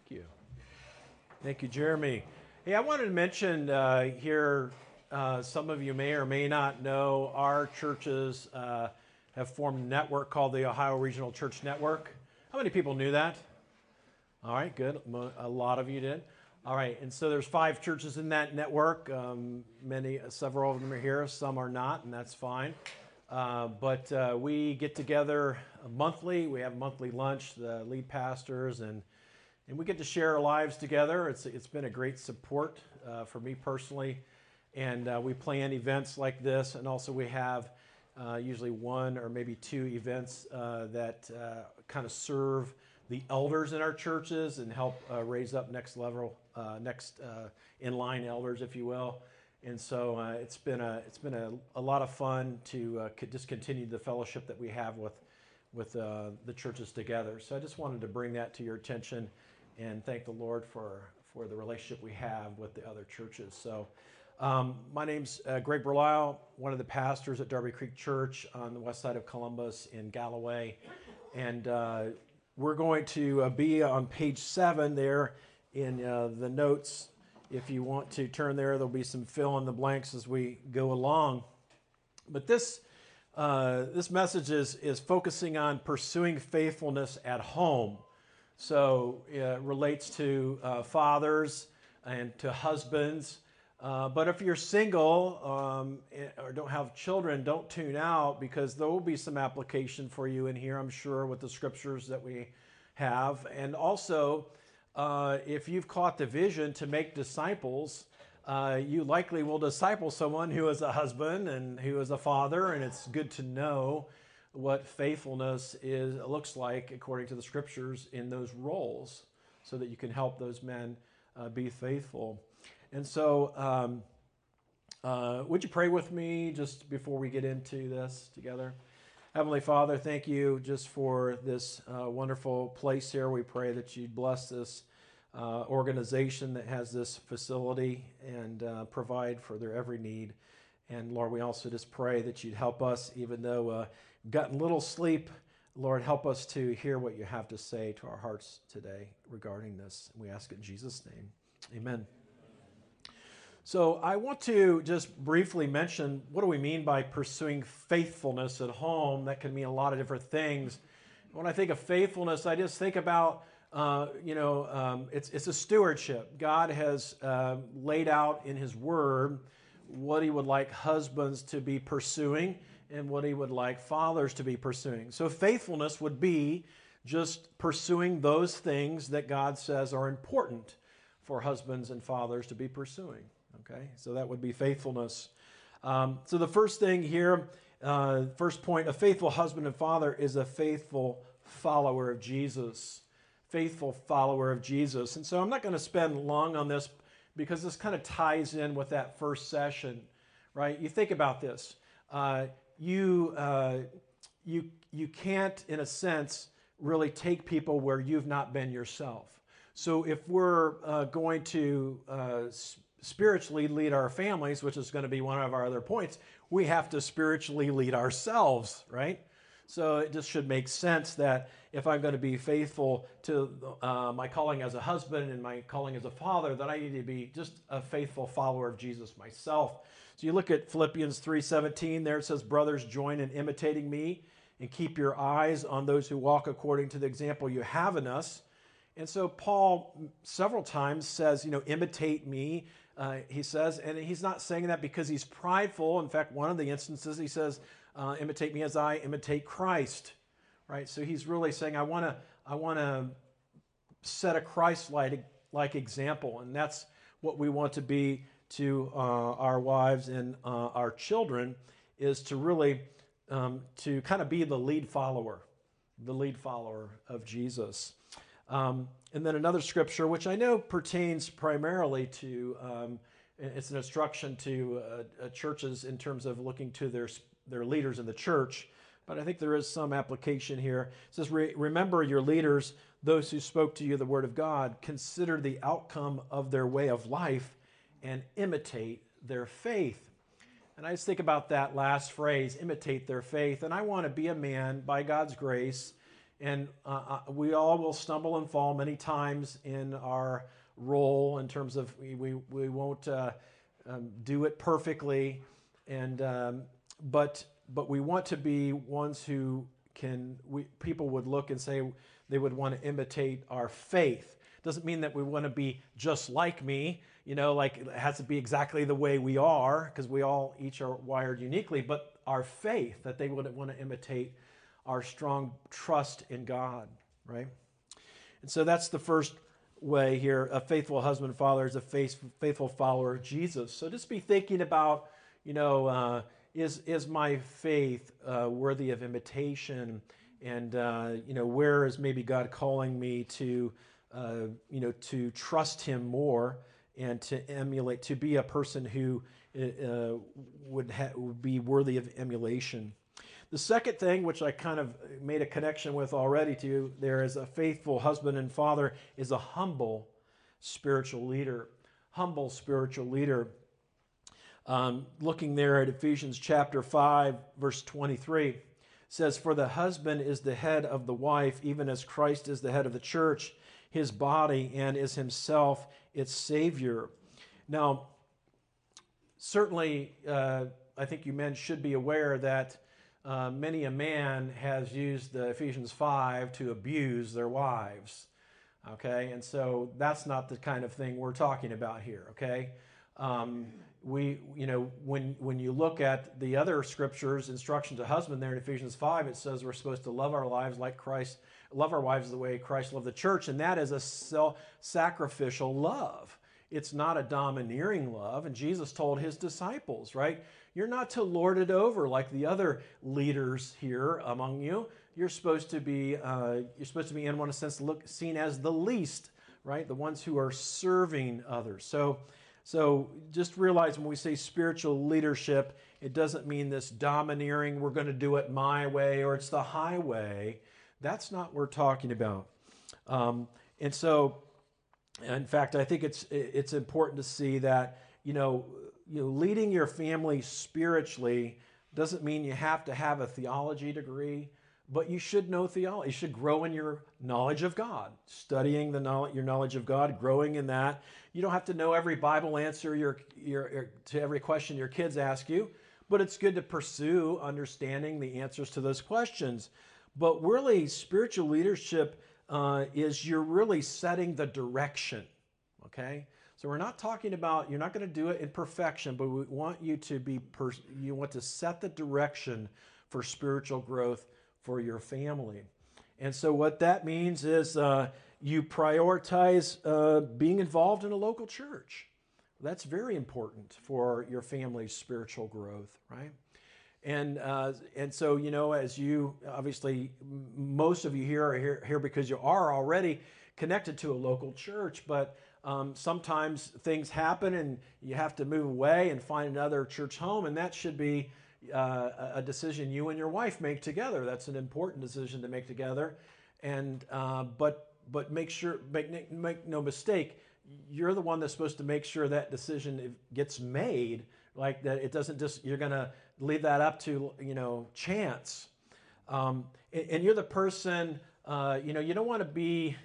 Thank you. Thank you, Jeremy. Hey, I wanted to mention here, some of you may or may not know our churches have formed a network called the Ohio Regional Church Network. How many people knew that? All right, good. A lot of you did. All right, and so there's 5 churches in that network. Several of them are here, some are not, and that's fine. But we get together monthly. We have monthly lunch, the lead pastors, and we get to share our lives together. It's been a great support for me personally, and we plan events like this, and also we have usually 1 or maybe 2 events that kind of serve the elders in our churches and help raise up next in line elders, if you will. And so it's been a lot of fun to just continue the fellowship that we have with the churches together. So I just wanted to bring that to your attention and thank the Lord for the relationship we have with the other churches. So my name's Greg Berlisle, one of the pastors at Darby Creek Church on the west side of Columbus in Galloway. And we're going to be on page 7 there in the notes. If you want to turn there, there'll be some fill in the blanks as we go along. But this message is focusing on pursuing faithfulness at home. So it relates to fathers and to husbands. But if you're single or don't have children, don't tune out, because there will be some application for you in here, I'm sure, with the scriptures that we have. And also, if you've caught the vision to make disciples, you likely will disciple someone who is a husband and who is a father, and it's good to know what faithfulness looks like according to the scriptures in those roles, so that you can help those men be faithful. And so would you pray with me just before we get into this together? Heavenly Father, thank you just for this wonderful place here. We pray that you'd bless this organization that has this facility and provide for their every need. And Lord, we also just pray that you'd help us, even though we've gotten little sleep. Lord, help us to hear what you have to say to our hearts today regarding this. And we ask it in Jesus' name. Amen. So I want to just briefly mention, what do we mean by pursuing faithfulness at home? That can mean a lot of different things. When I think of faithfulness, I just think about, it's a stewardship. God has laid out in His Word what He would like husbands to be pursuing and what He would like fathers to be pursuing. So faithfulness would be just pursuing those things that God says are important for husbands and fathers to be pursuing. Okay, so that would be faithfulness. So the first thing here, first point, a faithful husband and father is a faithful follower of Jesus. Faithful follower of Jesus. And so I'm not going to spend long on this, because this kind of ties in with that first session, right? You think about this. You can't, in a sense, really take people where you've not been yourself. So if we're going to spiritually lead our families, which is going to be one of our other points, we have to spiritually lead ourselves, right? So it just should make sense that if I'm going to be faithful to my calling as a husband and my calling as a father, that I need to be just a faithful follower of Jesus myself. So you look at Philippians 3:17, there it says, "Brothers, join in imitating me and keep your eyes on those who walk according to the example you have in us." And so Paul several times says, imitate me, he says, and he's not saying that because he's prideful. In fact, one of the instances he says, imitate me as I imitate Christ, right? So he's really saying, I want to set a Christ-like example, and that's what we want to be to our wives and our children, is to really to kind of be the lead follower of Jesus. And then another scripture, which I know pertains primarily to, it's an instruction to churches in terms of looking to their leaders in the church, but I think there is some application here. It says, remember your leaders, those who spoke to you the word of God, consider the outcome of their way of life and imitate their faith. And I just think about that last phrase, imitate their faith. And I want to be a man, by God's grace, And we all will stumble and fall many times in our role in terms of we won't do it perfectly, and but we want to be ones who people would look and say they would want to imitate our faith. Doesn't mean that we want to be just like me, like it has to be exactly the way we are, because we all each are wired uniquely, but our faith, that they would want to imitate our strong trust in God, right? And so that's the first way here. A faithful husband and father is a faithful follower of Jesus. So just be thinking about, is my faith worthy of imitation? And, where is maybe God calling me to, to trust him more and to emulate, to be a person who would be worthy of emulation. The second thing, which I kind of made a connection with already to there, is a faithful husband and father is a humble spiritual leader. Humble spiritual leader. Looking there at Ephesians chapter 5, verse 23, says, "For the husband is the head of the wife, even as Christ is the head of the church, his body, and is himself its Savior." Now, certainly, I think you men should be aware that many a man has used the Ephesians 5 to abuse their wives, okay? And so that's not the kind of thing we're talking about here, okay? When you look at the other scriptures, instruction to husband there in Ephesians 5, it says we're supposed to love our wives the way Christ loved the church, and that is a self-sacrificial love. It's not a domineering love, and Jesus told his disciples, right? You're not to lord it over like the other leaders here among you. You're supposed to be in one sense seen as the least, right? The ones who are serving others. So just realize when we say spiritual leadership, it doesn't mean this domineering, we're going to do it my way or it's the highway. That's not what we're talking about. And so, in fact, I think it's important to see that, leading your family spiritually doesn't mean you have to have a theology degree, but you should know theology. You should grow in your knowledge of God, studying your knowledge of God, growing in that. You don't have to know every Bible answer to every question your kids ask you, but it's good to pursue understanding the answers to those questions. But really, spiritual leadership is you're really setting the direction, okay? So we're not talking about, you're not going to do it in perfection, but we want you to you want to set the direction for spiritual growth for your family. And so what that means is you prioritize being involved in a local church. That's very important for your family's spiritual growth, right? And so, as you, obviously, most of you here are here because you are already connected to a local church, but sometimes things happen and you have to move away and find another church home, and that should be a decision you and your wife make together. That's an important decision to make together. And but make no mistake, you're the one that's supposed to make sure that decision gets made, like that it doesn't just, you're going to leave that up to, chance. And you're the person, you don't want to be,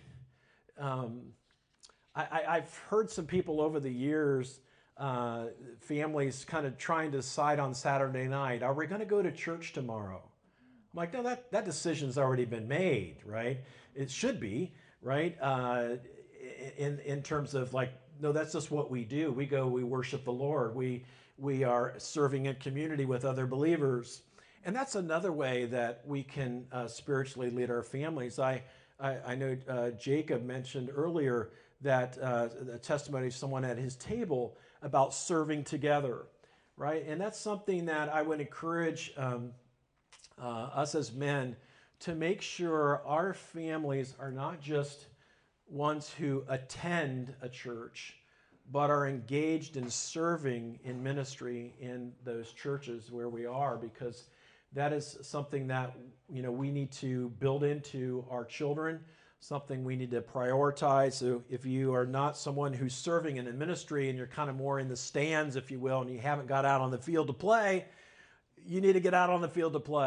I've heard some people over the years, families kind of trying to decide on Saturday night, are we going to go to church tomorrow? I'm like, no, that decision's already been made, right? It should be, right? In terms of like, no, that's just what we do. We go, we worship the Lord. We are serving in community with other believers. And that's another way that we can spiritually lead our families. I know Jacob mentioned earlier that a testimony of someone at his table about serving together, right? And that's something that I would encourage us as men to make sure our families are not just ones who attend a church, but are engaged in serving in ministry in those churches where we are, because that is something that we need to build into our children, something we need to prioritize. So if you are not someone who's serving in a ministry and you're kind of more in the stands, if you will, and you haven't got out on the field to play, you need to get out on the field to play.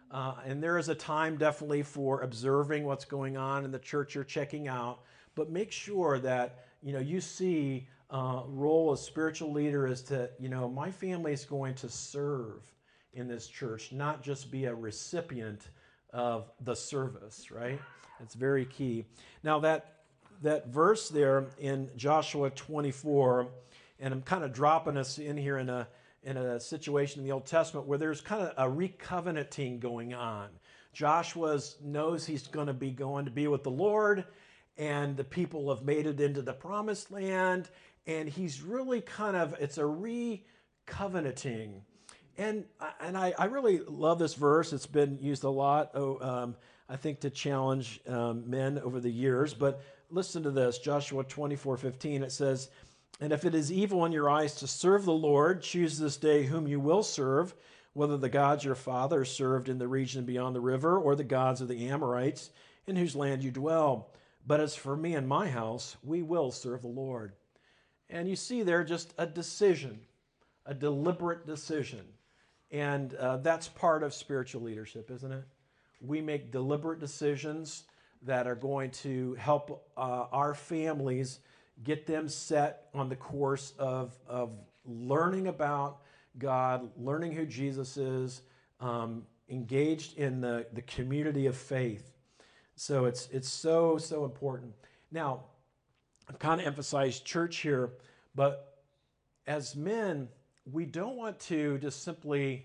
And there is a time definitely for observing what's going on in the church you're checking out, but make sure that you see role as spiritual leader is to, my family is going to serve in this church, not just be a recipient of the service, right? It's very key. Now that verse there in Joshua 24, and I'm kind of dropping us in here in a situation in the Old Testament where there's kind of a recovenanting going on. Joshua knows he's going to be with the Lord, and the people have made it into the promised land, and he's really it's a recovenanting. And I really love this verse. It's been used a lot, I think, to challenge men over the years. But listen to this, Joshua 24:15. It says, "And if it is evil in your eyes to serve the Lord, choose this day whom you will serve, whether the gods your fathers served in the region beyond the river, or the gods of the Amorites, in whose land you dwell. But as for me and my house, we will serve the Lord." And you see there just a decision, a deliberate decision. And that's part of spiritual leadership, isn't it? We make deliberate decisions that are going to help our families get them set on the course of learning about God, learning who Jesus is, engaged in the community of faith. So it's so important. Now, I've kind of emphasized church here, but as men, we don't want to just simply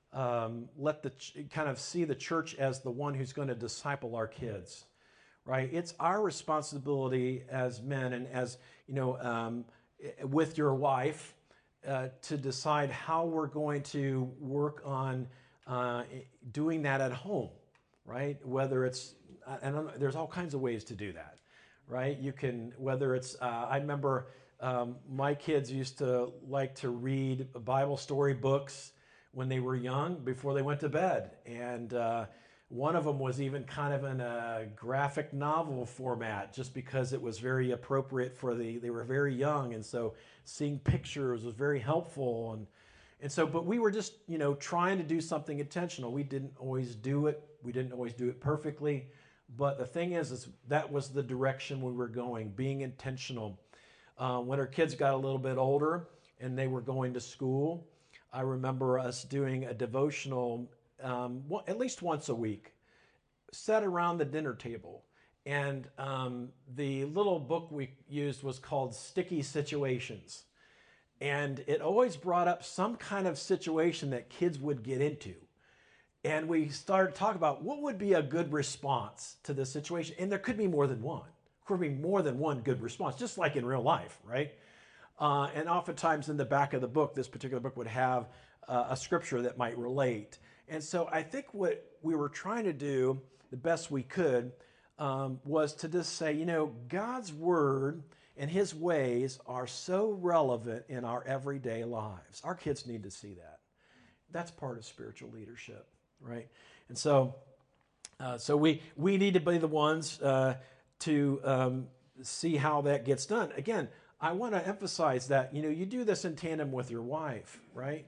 see the church as the one who's going to disciple our kids, right? It's our responsibility as men and as, with your wife, to decide how we're going to work on doing that at home, right? Whether it's, there's all kinds of ways to do that, right? You can, whether it's, I remember my kids used to like to read Bible story books when they were young before they went to bed. And one of them was even kind of in a graphic novel format just because it was very appropriate they were very young. And so seeing pictures was very helpful. And so, but we were just, trying to do something intentional. We didn't always do it. We didn't always do it perfectly. But the thing is that was the direction we were going, being intentional. When our kids got a little bit older and they were going to school, I remember us doing a devotional at least once a week, set around the dinner table. And the little book we used was called Sticky Situations. And it always brought up some kind of situation that kids would get into. And we started talking about what would be a good response to this situation. And there could be more than one. Could be more than one good response, just like in real life, right? And oftentimes in the back of the book, this particular book would have a scripture that might relate. And so I think what we were trying to do, the best we could, was to just say, God's word and his ways are so relevant in our everyday lives. Our kids need to see that. That's part of spiritual leadership, right? And so we need to be the ones to see how that gets done. Again, I want to emphasize that you do this in tandem with your wife, right?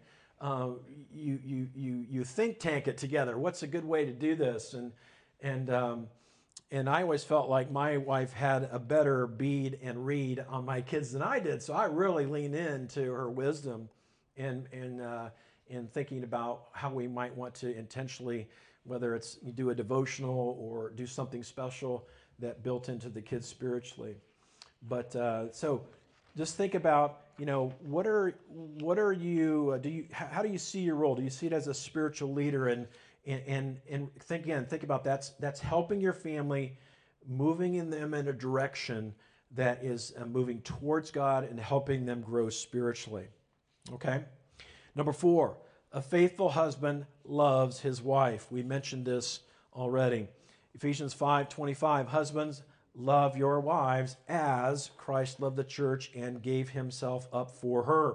You think tank it together. What's a good way to do this? And I always felt like my wife had a better bead and read on my kids than I did, so I really lean into her wisdom in thinking about how we might want to intentionally, whether it's you do a devotional or do something special that built into the kids spiritually. But so just think about, what are you, how do you see your role? Do you see it as a spiritual leader? And think about that's helping your family, moving them in a direction that is moving towards God and helping them grow spiritually. Okay? Number 4, a faithful husband loves his wife. We mentioned this already. Ephesians 5:25, husbands, love your wives as Christ loved the church and gave himself up for her.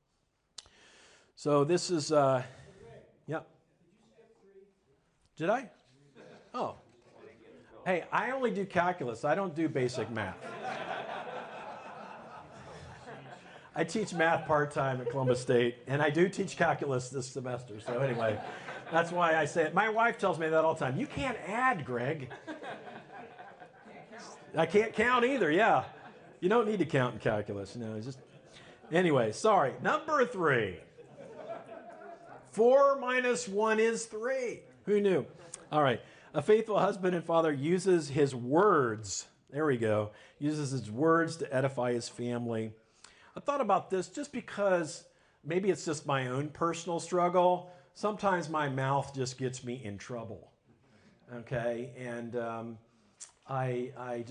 So this is, yeah. Did I? Oh. Hey, I only do calculus. I don't do basic math. I teach math part-time at Columbus State, and I do teach calculus this semester. So anyway, That's why I say it. My wife tells me that all the time. You can't add, Greg. I can't count either, yeah. You don't need to count in calculus. No, it's just... Anyway, sorry. Number 3. 4 minus 1 is 3. Who knew? All right. A faithful husband and father uses his words. There we go. Uses his words to edify his family. I thought about this just because maybe it's just my own personal struggle. Sometimes my mouth just gets me in trouble. Okay? And I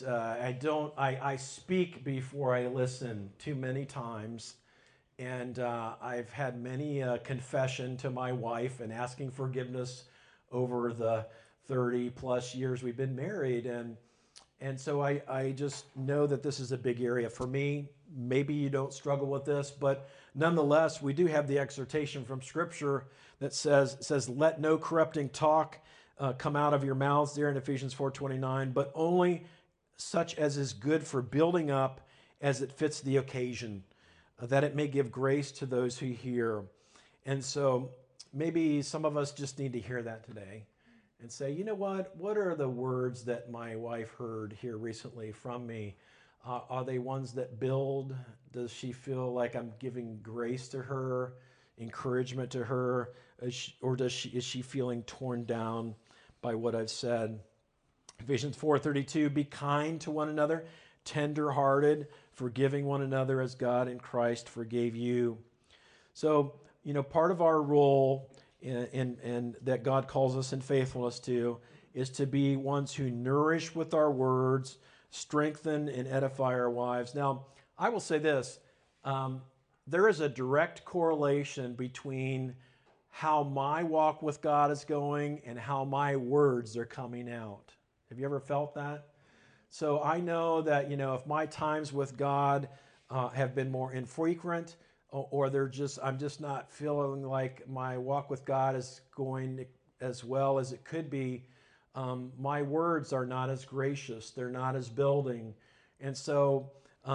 speak before I listen too many times. And I've had many confession to my wife and asking forgiveness over the 30 plus years we've been married. And so I just know that this is a big area for me. Maybe you don't struggle with this, but nonetheless, we do have the exhortation from Scripture that says let no corrupting talk come out of your mouths there in Ephesians 4:29, but only such as is good for building up as it fits the occasion, that it may give grace to those who hear. And so maybe some of us just need to hear that today and say, you know what are the words that my wife heard here recently from me? Are they ones that build? Does she feel like I'm giving grace to her, encouragement to her, or is she feeling torn down by what I've said? Ephesians 4:32, be kind to one another, tender-hearted, forgiving one another as God in Christ forgave you. So, part of our role in that God calls us in faithfulness to is to be ones who nourish with our words, strengthen and edify our wives. Now, I will say this. There is a direct correlation between how my walk with God is going and how my words are coming out. Have you ever felt that? So I know that, if my times with God have been more infrequent, or I'm just not feeling like my walk with God is going as well as it could be, my words are not as gracious. They're not as building. And so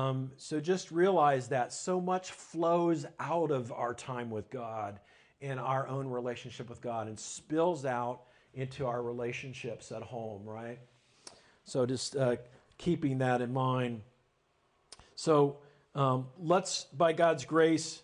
just realize that so much flows out of our time with God and our own relationship with God and spills out into our relationships at home, right? So just keeping that in mind. So let's, by God's grace,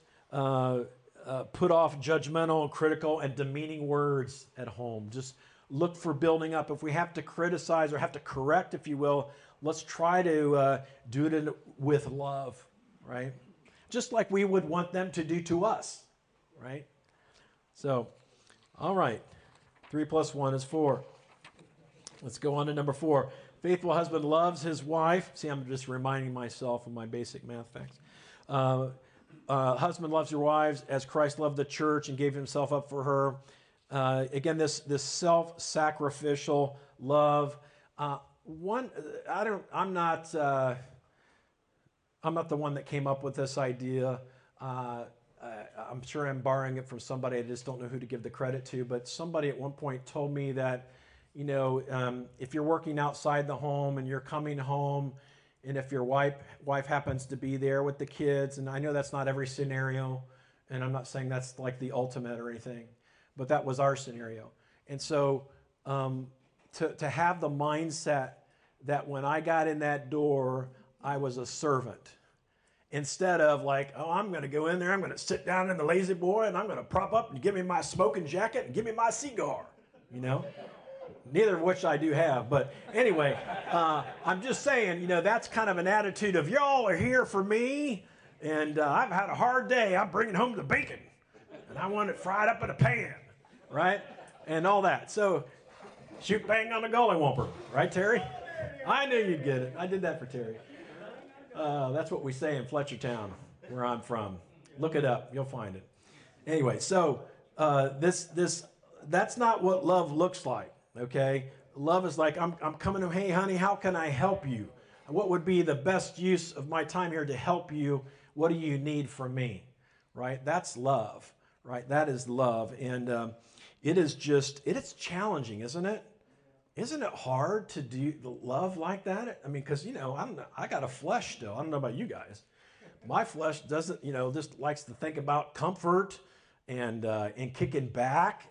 put off judgmental, critical, and demeaning words at home. Just look for building up. If we have to criticize or have to correct, if you will, let's try to do it with love, right? Just like we would want them to do to us, right? So, all right. 3 plus 1 is 4. Let's go on to number 4. Faithful husband loves his wife. See, I'm just reminding myself of my basic math facts. Husband loves your wives as Christ loved the church and gave himself up for her. Again, this self-sacrificial love. I'm not the one that came up with this idea. I'm sure I'm borrowing it from somebody. I just don't know who to give the credit to. But somebody at one point told me that, if you're working outside the home and you're coming home, and if your wife happens to be there with the kids, and I know that's not every scenario, and I'm not saying that's like the ultimate or anything, but that was our scenario. And so to have the mindset that when I got in that door, I was a servant. Instead of like, oh, I'm going to go in there, I'm going to sit down in the lazy boy, and I'm going to prop up and give me my smoking jacket and give me my cigar, Neither of which I do have. But anyway, I'm just saying, that's kind of an attitude of y'all are here for me, and I've had a hard day. I'm bringing home the bacon, and I want it fried up in a pan, right? And all that. So shoot bang on the gollywomper, right, Terry? I knew you'd get it. I did that for Terry. That's what we say in Fletchertown, where I'm from. Look it up. You'll find it. Anyway, so that's not what love looks like. Okay, love is like, I'm coming to, hey, honey, how can I help you? What would be the best use of my time here to help you? What do you need from me? Right? That's love, right? That is love. And it is challenging, isn't it? Isn't it hard to do love like that? I mean, because, I got a flesh still. I don't know about you guys. My flesh doesn't, just likes to think about comfort and kicking back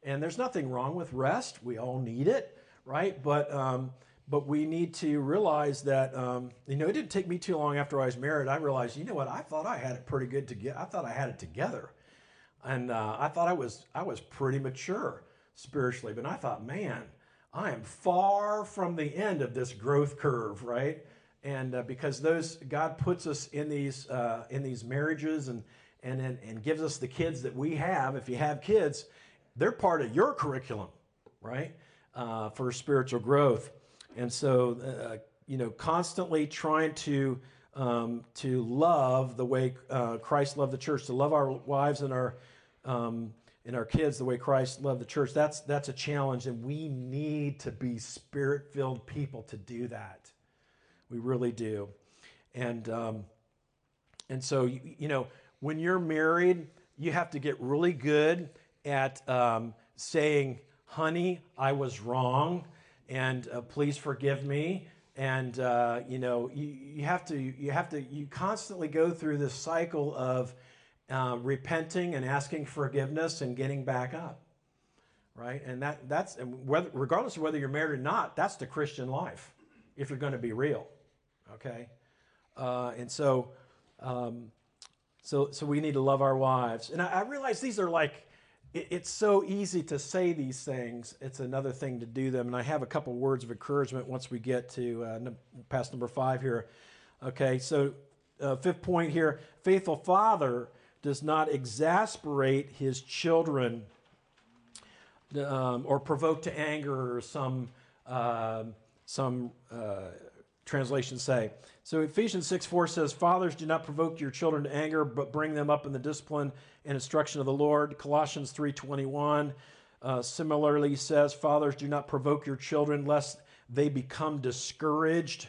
And there's nothing wrong with rest. We all need it, right? But we need to realize that, it didn't take me too long after I was married. I realized, you know what? I thought I had it pretty good I thought I had it together. And I thought I was pretty mature spiritually. But I thought, man, I am far from the end of this growth curve, right? And because God puts us in these marriages and gives us the kids that we have. If you have kids, they're part of your curriculum, right? For spiritual growth. And so, constantly trying to love the way Christ loved the church, to love our wives and our kids the way Christ loved the church. That's a challenge, and we need to be Spirit-filled people to do that. We really do. And so, when you're married, you have to get really good at saying, "Honey, I was wrong, and please forgive me." And you constantly go through this cycle of repenting and asking forgiveness and getting back up, right? And that's regardless of whether you're married or not, that's the Christian life if you're going to be real, okay? So we need to love our wives. And I realize these are like, it's so easy to say these things. It's another thing to do them. And I have a couple words of encouragement once we get to past number 5 here. Okay, so fifth point here, faithful father does not exasperate his children or provoke to anger, or some translations say. So Ephesians 6:4 says, "Fathers, do not provoke your children to anger, but bring them up in the discipline and instruction of the Lord." Colossians 3:21 similarly says, "Fathers, do not provoke your children, lest they become discouraged."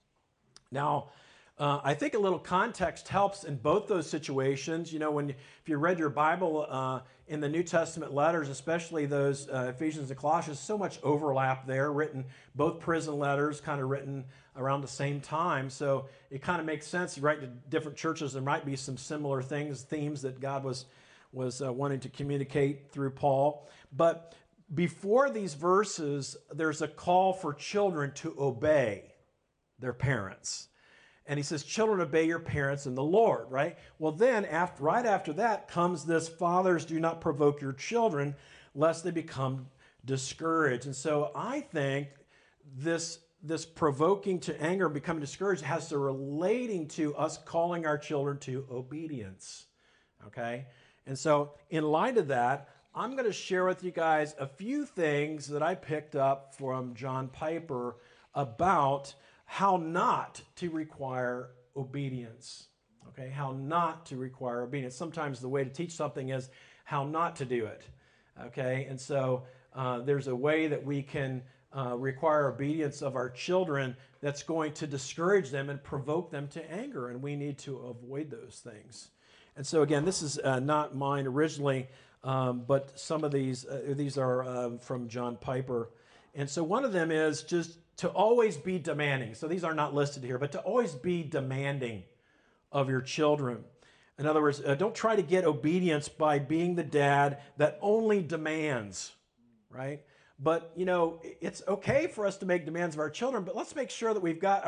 Now, I think a little context helps in both those situations. If you read your Bible in the New Testament letters, especially those Ephesians and Colossians, so much overlap there, both prison letters kind of written around the same time. So it kind of makes sense. You write to different churches, there might be some similar themes that God was wanting to communicate through Paul. But before these verses, there's a call for children to obey their parents. And he says, "Children, obey your parents in the Lord," right? Well, then, right after that comes this, "Fathers, do not provoke your children, lest they become discouraged." And so I think this provoking to anger, becoming discouraged, has to relating to us calling our children to obedience, okay? And so in light of that, I'm going to share with you guys a few things that I picked up from John Piper about how not to require obedience, okay? How not to require obedience. Sometimes the way to teach something is how not to do it, okay? And so there's a way that we can require obedience of our children that's going to discourage them and provoke them to anger, and we need to avoid those things. And so again, this is not mine originally, but some of these are from John Piper. And so one of them is just to always be demanding. So these are not listed here, but to always be demanding of your children. In other words, don't try to get obedience by being the dad that only demands, right? But, it's okay for us to make demands of our children, but let's make sure that we've got a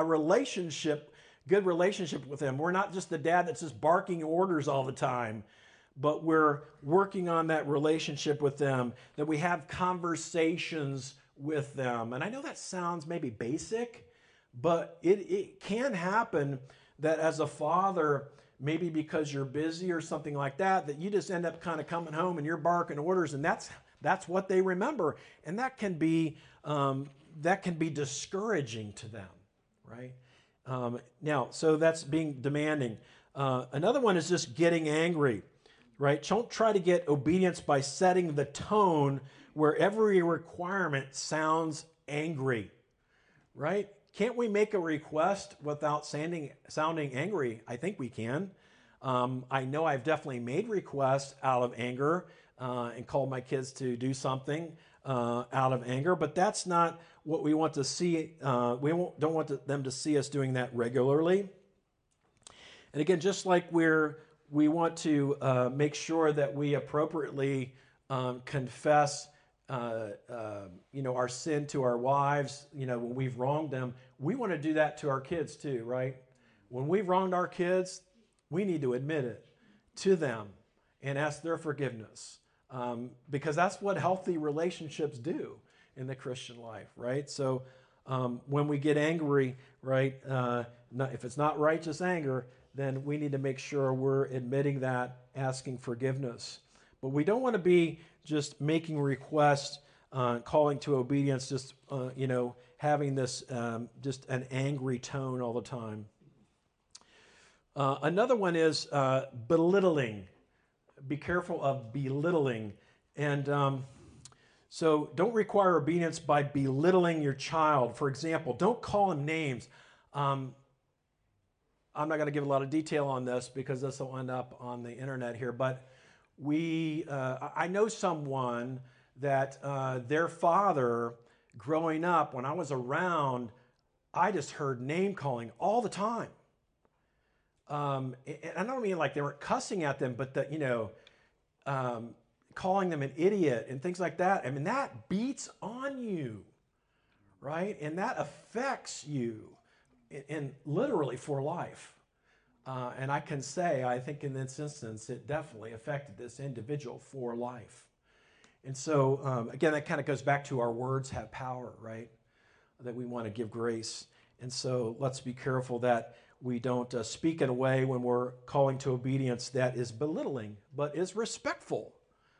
good relationship with them. We're not just the dad that's just barking orders all the time, but we're working on that relationship with them, that we have conversations with them. And I know that sounds maybe basic, but it can happen that as a father, maybe because you're busy or something like that, that you just end up kind of coming home and you're barking orders, and that's what they remember. And that can be discouraging to them, right? Now, so that's being demanding. Another one is just getting angry, right? Don't try to get obedience by setting the tone where every requirement sounds angry, right? Can't we make a request without sounding angry? I think we can. I know I've definitely made requests out of anger and called my kids to do something out of anger, but that's not what we want to see. We don't want them to see us doing that regularly. And again, just like we want to make sure that we appropriately confess our sin to our wives, when we've wronged them, we want to do that to our kids too, right? When we've wronged our kids, we need to admit it to them and ask their forgiveness, because that's what healthy relationships do in the Christian life, right? So when we get angry, right, if it's not righteous anger, then we need to make sure we're admitting that, asking forgiveness. But we don't want to be just making requests, calling to obedience, just, having this just an angry tone all the time. Another one is belittling. Be careful of belittling. And so don't require obedience by belittling your child. For example, don't call him names. I'm not going to give a lot of detail on this because this will end up on the internet here, but I know someone that their father, growing up, when I was around, I just heard name calling all the time. And I don't mean like they weren't cussing at them, but calling them an idiot and things like that. I mean, that beats on you, right? And that affects you in literally for life. And I can say, I think in this instance, it definitely affected this individual for life. And so, again, that kind of goes back to our words have power, right? That we want to give grace. And so let's be careful that we don't speak in a way when we're calling to obedience that is belittling, but is respectful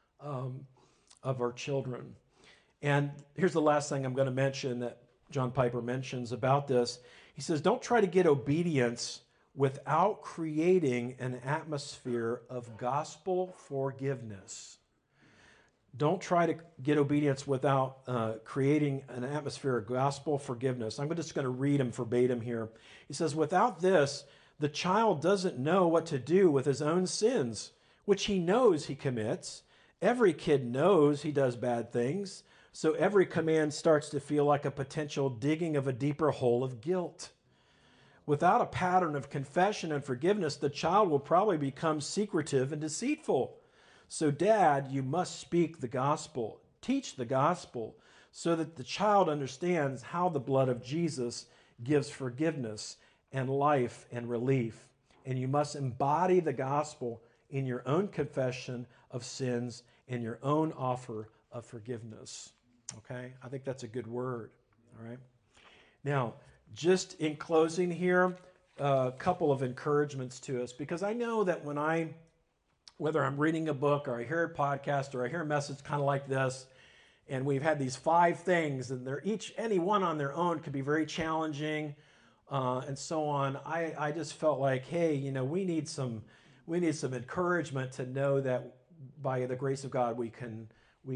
of our children. And here's the last thing I'm going to mention that John Piper mentions about this. He says, don't try to get obedience without creating an atmosphere of gospel forgiveness. Don't try to get obedience without creating an atmosphere of gospel forgiveness. I'm just going to read him verbatim here. He says, without this, the child doesn't know what to do with his own sins, which he knows he commits. Every kid knows he does bad things, so every command starts to feel like a potential digging of a deeper hole of guilt. Without a pattern of confession and forgiveness, the child will probably become secretive and deceitful. So, Dad, you must speak the gospel, teach the gospel, so that the child understands how the blood of Jesus gives forgiveness and life and relief. And you must embody the gospel in your own confession of sins and your own offer of forgiveness. Okay? I think that's a good word. All right? Now, just in closing here, a couple of encouragements to us, because I know that whether I'm reading a book or I hear a podcast or I hear a message kind of like this, and we've had these 5 things, and they're any one on their own could be very challenging, and so on. I just felt like, hey, we need some encouragement to know that by the grace of God we can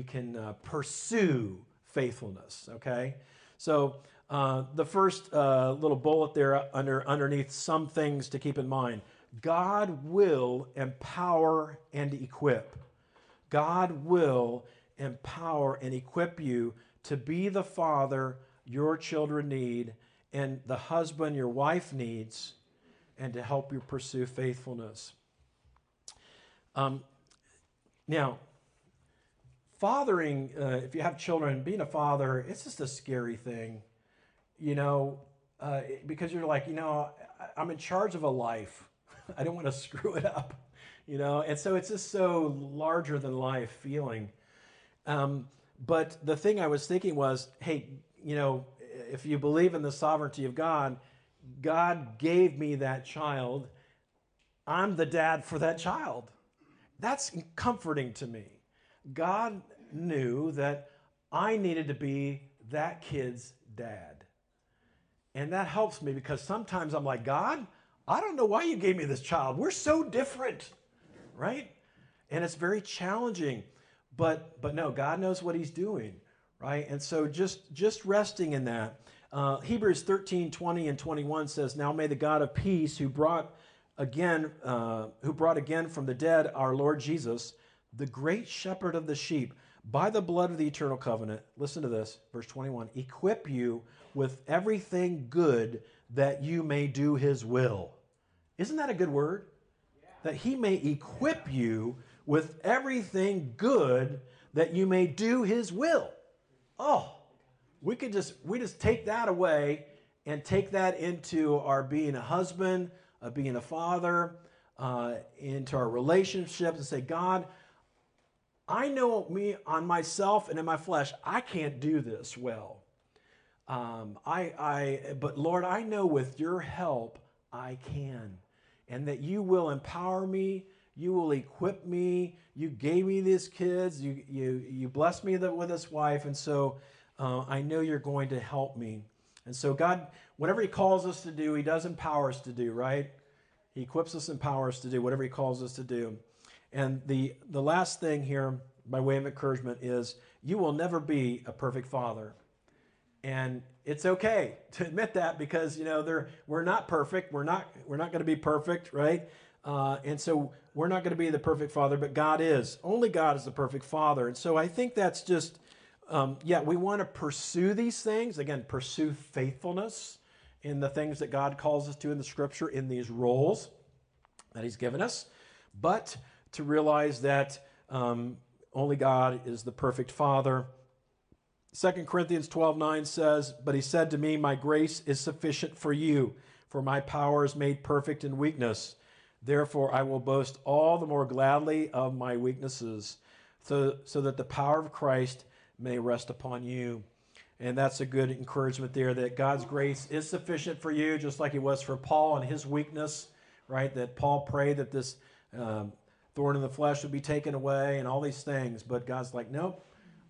pursue faithfulness. Okay, so the first little bullet there underneath some things to keep in mind. God will empower and equip. God will empower and equip you to be the father your children need and the husband your wife needs, and to help you pursue faithfulness. Now, fathering, if you have children, being a father, it's just a scary thing, because you're like, I'm in charge of a life. I don't want to screw it up, and so it's just so larger than life feeling. But the thing I was thinking was, hey, if you believe in the sovereignty of God, God gave me that child. I'm the dad for that child. That's comforting to me. God knew that I needed to be that kid's dad. And that helps me, because sometimes I'm like, God, I don't know why you gave me this child. We're so different, right? And it's very challenging. But no, God knows what he's doing, right? And so just resting in that. Hebrews 13:20 and 21 says, now may the God of peace, who brought again from the dead our Lord Jesus, the great shepherd of the sheep, by the blood of the eternal covenant, listen to this, verse 21, equip you with everything good that you may do his will. Isn't that a good word? Yeah. That he may equip you with everything good that you may do his will. Oh, we just take that away and take that into our being a husband, being a father, into our relationships, and say, God, I know me on myself and in my flesh, I can't do this well. But Lord, I know with your help, I can. And that you will empower me, you will equip me, you gave me these kids, you blessed me with this wife, and so I know you're going to help me. And so God, whatever he calls us to do, he does empower us to do, right? He equips us and empowers us to do whatever he calls us to do. And the last thing here, by way of encouragement, is you will never be a perfect father. And it's okay to admit that, because we're not perfect. We're not going to be perfect, right? And so we're not going to be the perfect father, but God is. Only God is the perfect father. And so I think that's just, we want to pursue these things. Again, pursue faithfulness in the things that God calls us to in the Scripture, in these roles that he's given us. But to realize that only God is the perfect father. 2 Corinthians 12:9 says, "But he said to me, my grace is sufficient for you, for my power is made perfect in weakness. Therefore I will boast all the more gladly of my weaknesses, so that the power of Christ may rest upon you." And that's a good encouragement there, that God's grace is sufficient for you, just like it was for Paul and his weakness, right? That Paul prayed that this thorn in the flesh would be taken away and all these things. But God's like, nope.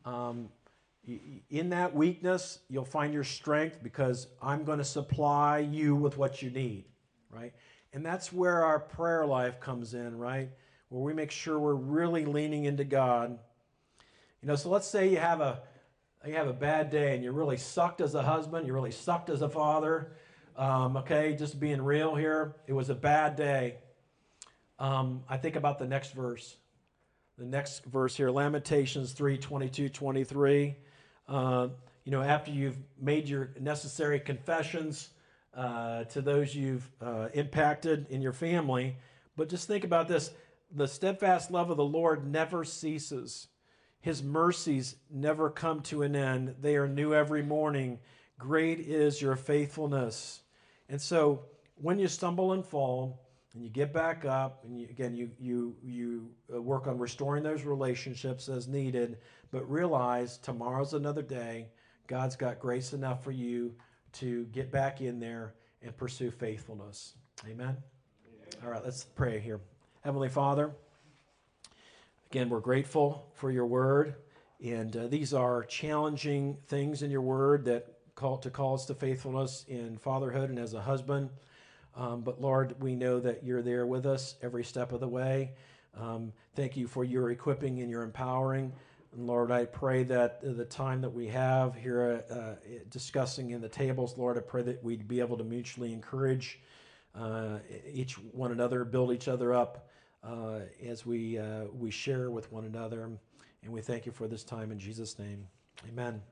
In that weakness, you'll find your strength, because I'm going to supply you with what you need, right? And that's where our prayer life comes in, right? Where we make sure we're really leaning into God. So let's say you have a bad day and you're really sucked as a husband, you're really sucked as a father. Okay, just being real here, it was a bad day. I think about the next verse. The next verse here, Lamentations 3:22-23. After you've made your necessary confessions to those you've impacted in your family. But just think about this. The steadfast love of the Lord never ceases. His mercies never come to an end. They are new every morning. Great is your faithfulness. And so when you stumble and fall, and you get back up, and you work on restoring those relationships as needed, but realize tomorrow's another day. God's got grace enough for you to get back in there and pursue faithfulness. Amen? All right, let's pray here. Heavenly Father, again, we're grateful for your word, and these are challenging things in your word that call us to faithfulness in fatherhood and as a husband. But Lord, we know that you're there with us every step of the way. Thank you for your equipping and your empowering. And Lord, I pray that the time that we have here discussing in the tables, Lord, I pray that we'd be able to mutually encourage each one another, build each other up as we share with one another. And we thank you for this time in Jesus' name. Amen.